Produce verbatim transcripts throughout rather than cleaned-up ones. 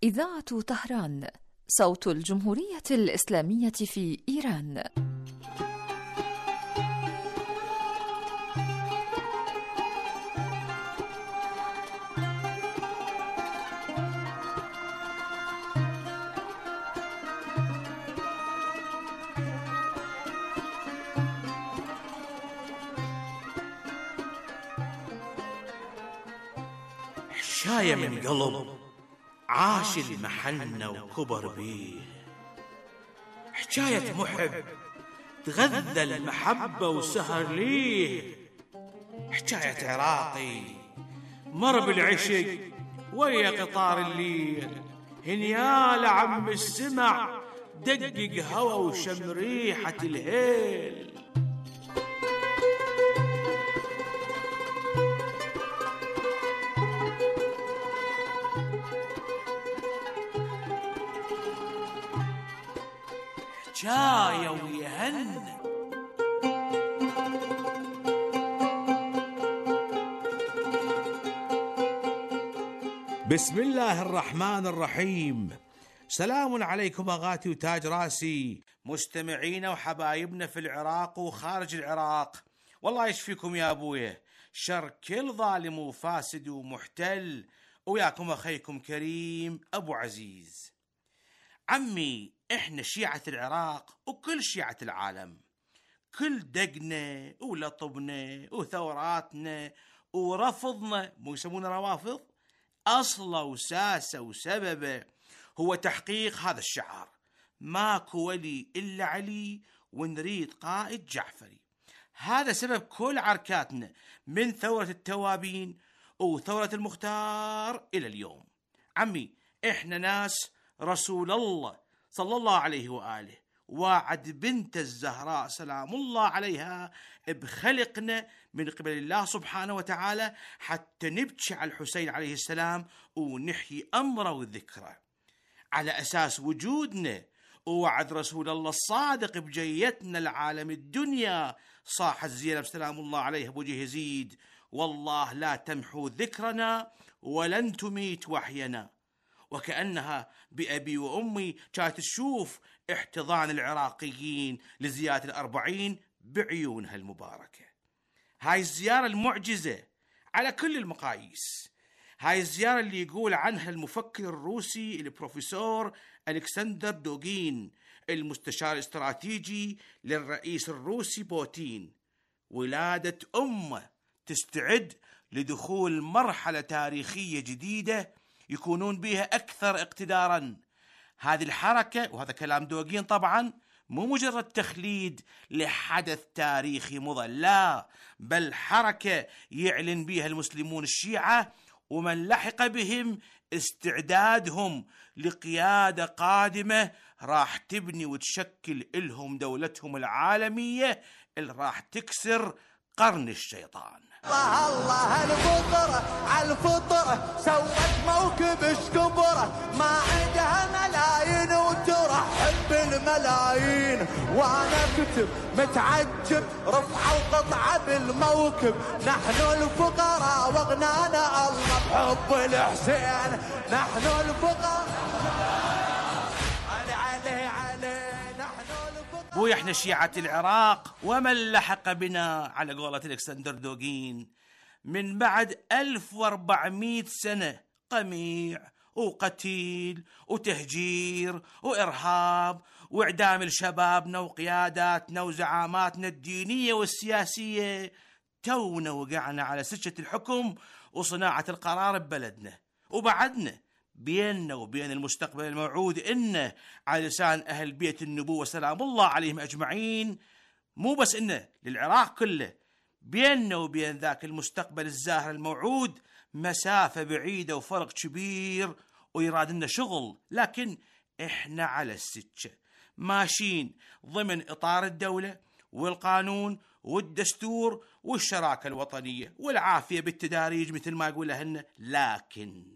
إذاعة طهران، صوت الجمهورية الإسلامية في إيران. حشاية من قلب عاش المحنة وكبر بيه، حكاية محب تغذى المحبة وسهر ليه، حكاية عراقي مر بالعشق ويا قطار الليل، هنيال عم السمع دقق هوى وشم ريحة الهيل. حكاية ويهن بسم الله الرحمن الرحيم. سلام عليكم أغاتي وتاج راسي، مستمعينا وحبايبنا في العراق وخارج العراق، والله يشفيكم يا أبويا شر كل ظالم وفاسد ومحتل، وياكم أخيكم كريم أبو عزيز. عمي إحنا شيعة العراق وكل شيعة العالم، كل دقنا ولطبنا وثوراتنا ورفضنا، مو يسمونا روافض، أصله وساسه وسببه هو تحقيق هذا الشعار: ماكو ولي إلا علي ونريد قائد جعفري. هذا سبب كل عركاتنا من ثورة التوابين وثورة المختار إلى اليوم. عمي إحنا ناس رسول الله صلى الله عليه وآله وعد بنت الزهراء سلام الله عليها بخلقنا من قبل الله سبحانه وتعالى حتى نبكي على الحسين عليه السلام ونحيي أمره وذكره. على أساس وجودنا ووعد رسول الله الصادق بجيتنا العالم الدنيا، صاحت زينب سلام الله عليها بوجه يزيد: والله لا تمحو ذكرنا ولن تميت وحينا. وكأنها بأبي وأمي كانت تشوف احتضان العراقيين لزيارة الأربعين بعيونها المباركة. هاي الزيارة المعجزة على كل المقاييس، هاي الزيارة اللي يقول عنها المفكر الروسي البروفيسور ألكسندر دوغين، المستشار الاستراتيجي للرئيس الروسي بوتين، ولادة أمة تستعد لدخول مرحلة تاريخية جديدة يكونون بها أكثر اقتداراً. هذه الحركة، وهذا كلام دوغين طبعاً، مو مجرد تخليد لحدث تاريخي مضى، لا، بل حركة يعلن بها المسلمون الشيعة ومن لحق بهم استعدادهم لقيادة قادمة راح تبني وتشكل إلهم دولتهم العالمية اللي راح تكسر قرن الشيطان. الله الله الفطرة على الفطرة سوت موكب اشكبره، ما عندها ملايين وترحب بالملايين، وانا كتب متعجب رفعوا قطعة بالموكب، نحن الفقراء واغنانا الله بحب الحسين، نحن الفقراء علي علي علي نحن الفقراء. بوي احنا شيعة العراق ومن لحق بنا على قولة الكسندر دوغين من بعد ألف وأربعمائة سنة قميع وقتيل وتهجير وإرهاب وإعدام لشبابنا وقياداتنا وزعاماتنا الدينية والسياسية، تونا وقعنا على سكة الحكم وصناعة القرار ببلدنا، وبعدنا بيننا وبين المستقبل الموعود إنه على لسان أهل بيت النبوة سلام الله عليهم أجمعين، مو بس إنه للعراق كله، بيننا وبين ذاك المستقبل الزاهر الموعود مسافة بعيدة وفرق كبير، ويراد لنا شغل، لكن إحنا على السكة ماشيين ضمن إطار الدولة والقانون والدستور والشراكة الوطنية والعافية بالتداريج مثل ما يقولهن. لكن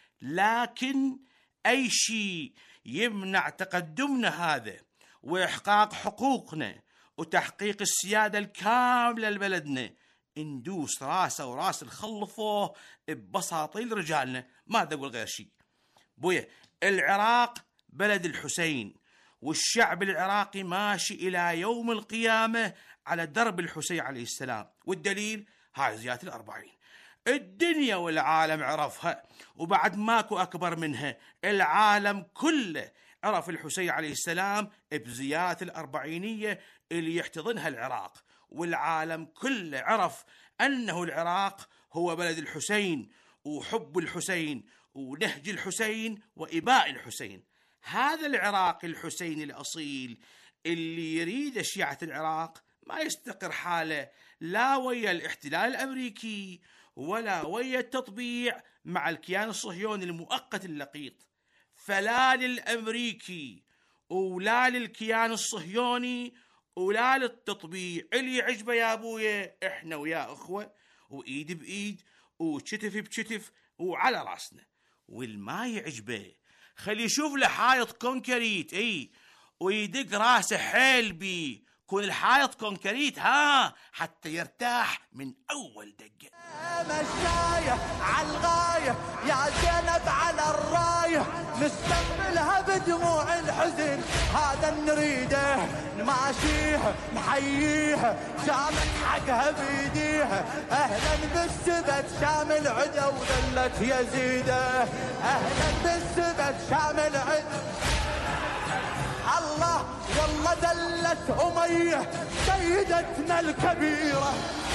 لكن أي شيء يمنع تقدمنا هذا وإحقاق حقوقنا وتحقيق السيادة الكاملة لبلدنا ندوس راسه وراس الخلفوه ببساطيل رجالنا، ما أقول غير شيء. بويا العراق بلد الحسين، والشعب العراقي ماشي إلى يوم القيامة على درب الحسين عليه السلام. والدليل هاي زيارة الأربعين، الدنيا والعالم عرفها، وبعد ماكو أكبر منها. العالم كله عرف الحسين عليه السلام بزيارة الأربعينية اللي يحتضنها العراق، والعالم كله عرف أنه العراق هو بلد الحسين، وحب الحسين ونهج الحسين وإباء الحسين. هذا العراق الحسيني الأصيل اللي يريد شيعة العراق ما يستقر حاله لا ويا الاحتلال الأمريكي ولا ويا التطبيع مع الكيان الصهيوني المؤقت اللقيط. فلا للأمريكي ولا للكيان الصهيوني ولا للتطبيع اللي يعجبه يا أبويا، إحنا ويا أخوة وإيد بإيد وكتف بكتف وعلى راسنا. والما يعجبه خلي يشوف له حائط كونكريت اي ويدق راسه حيل بي، كون الحائط كونكريت ها حتى يرتاح من اول دقه. مشاية عالغاية يا زينب على الراية، نستقبلها بدموع الحزن، هذا نريده نماشيها نحييها، شامت حقها بيديها. اهلا بالسبت شام العدا وذلت يزيده، اهلا بالسبت شام العدا. الله والله ذلت أمية سيدتنا الكبيرة.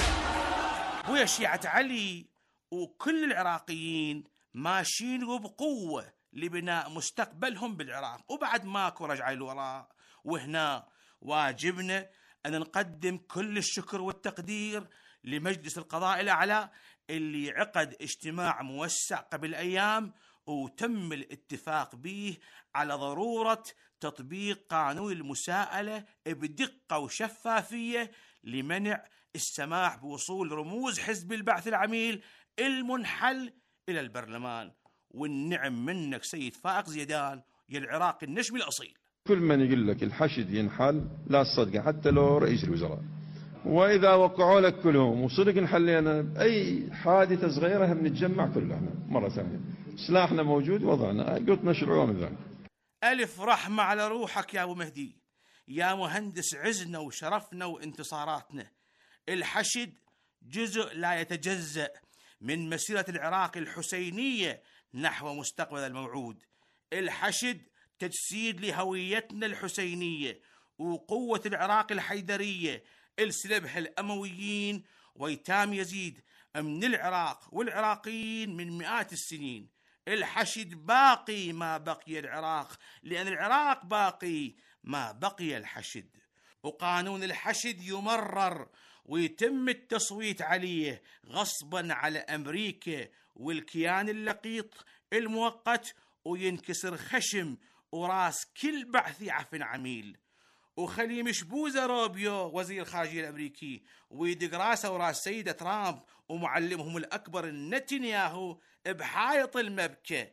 ويا شيعة علي وكل العراقيين ماشيين وبقوة لبناء مستقبلهم بالعراق، وبعد ماكو رجعة للوراء. وهنا واجبنا أن نقدم كل الشكر والتقدير لمجلس القضاء الأعلى اللي عقد اجتماع موسع قبل أيام وتم الاتفاق به على ضرورة تطبيق قانون المساءلة بدقة وشفافية لمنع السماح بوصول رموز حزب البعث العميل المنحل إلى البرلمان. والنعم منك سيد فائق زيدان يا العراق النشمي الأصيل. كل من يقول لك الحشد ينحل لا تصدقه، حتى لو رئيس الوزراء. وإذا وقعوا لك كلهم وصدق نحلينا بأي حادثة صغيرة هم نتجمع كلنا مرة ثانية، سلاحنا موجود وضعنا قطنا شرعوا من ذلك. ألف رحمة على روحك يا أبو مهدي، يا مهندس عزنا وشرفنا وانتصاراتنا. الحشد جزء لا يتجزأ من مسيرة العراق الحسينية نحو مستقبل الموعود. الحشد تجسيد لهويتنا الحسينية وقوة العراق الحيدرية السلبها الأمويين ويتام يزيد من العراق والعراقيين من مئات السنين. الحشد باقي ما بقي العراق، لأن العراق باقي ما بقي الحشد. وقانون الحشد يمرر ويتم التصويت عليه غصبا على أمريكا والكيان اللقيط المؤقت، وينكسر خشم وراس كل بعثي عفن عميل. وخلي مشبوزة روبيو وزير الخارجية الأمريكي ويدق راسه وراس سيدة ترامب ومعلمهم الأكبر نتنياهو بحائط المبكى.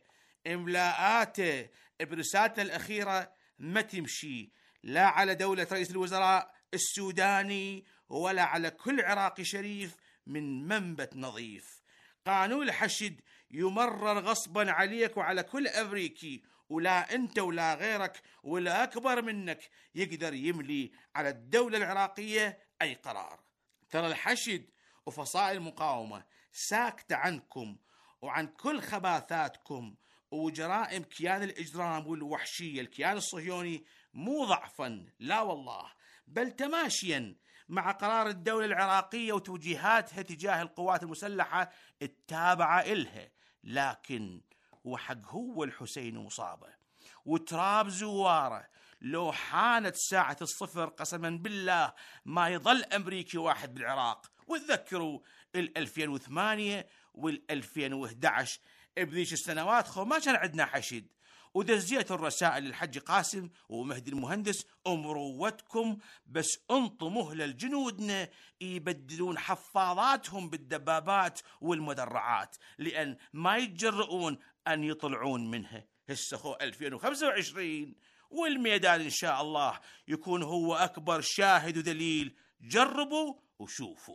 إملاءاته برسالته الأخيرة ما تمشي لا على دولة رئيس الوزراء السوداني ولا على كل عراقي شريف من منبت نظيف. قانون الحشد يمرر غصبا عليك وعلى كل أمريكي، ولا أنت ولا غيرك ولا أكبر منك يقدر يملي على الدولة العراقية أي قرار. ترى الحشد وفصائل المقاومة ساكتة عنكم وعن كل خباثاتكم وجرائم كيان الإجرام والوحشية الكيان الصهيوني، مو ضعفا لا والله، بل تماشيا مع قرار الدولة العراقية وتوجيهاتها تجاه القوات المسلحة التابعة إلها. لكن وحق هو الحسين مصابة وتراب زواره، لو حانت ساعة الصفر قسما بالله ما يظل أمريكي واحد بالعراق. وتذكروا الألفين وثمانية والألفين وإحدى عشر بذيش السنوات خو ما كان عندنا حشد، ودزيت الرسائل للحج قاسم ومهدي المهندس أمروتكم بس انطوا مهلة لجنودنا يبدلون حفاظاتهم بالدبابات والمدرعات، لأن ما يتجرؤون أن يطلعون منها. هسه خو ألفين وخمسة وعشرين والميدان إن شاء الله يكون هو أكبر شاهد ودليل. جربوا وشوفوا.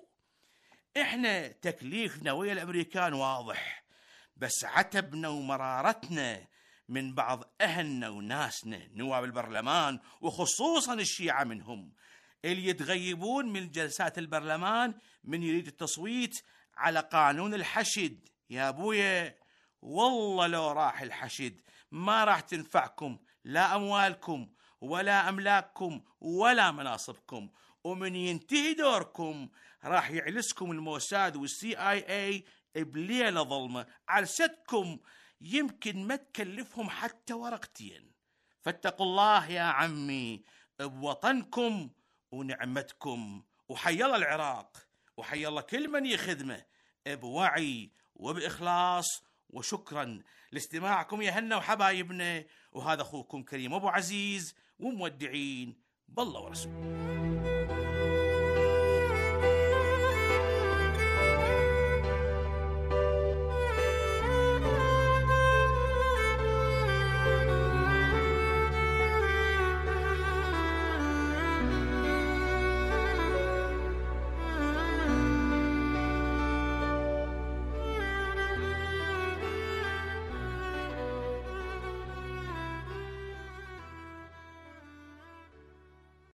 إحنا تكليفنا ويا الأمريكان واضح، بس عتبنا ومرارتنا من بعض أهلنا وناسنا نواب البرلمان، وخصوصا الشيعة منهم، اللي يتغيبون من جلسات البرلمان من يريد التصويت على قانون الحشد. يا أبويا والله لو راح الحشد ما راح تنفعكم لا أموالكم ولا أملاككم ولا مناصبكم، ومن ينتهي دوركم راح يعلسكم الموساد والسي آي اي بليلة ظلمة على سدكم، يمكن ما تكلفهم حتى ورقتين. فاتقوا الله يا عمي بوطنكم ونعمتكم، وحي الله العراق، وحي الله كل من يخدمه بوعي وبإخلاص. وشكرا لاستماعكم يا هنا وحبايبنا، وهذا أخوكم كريم أبو عزيز، ومودعين بالله ورسوله.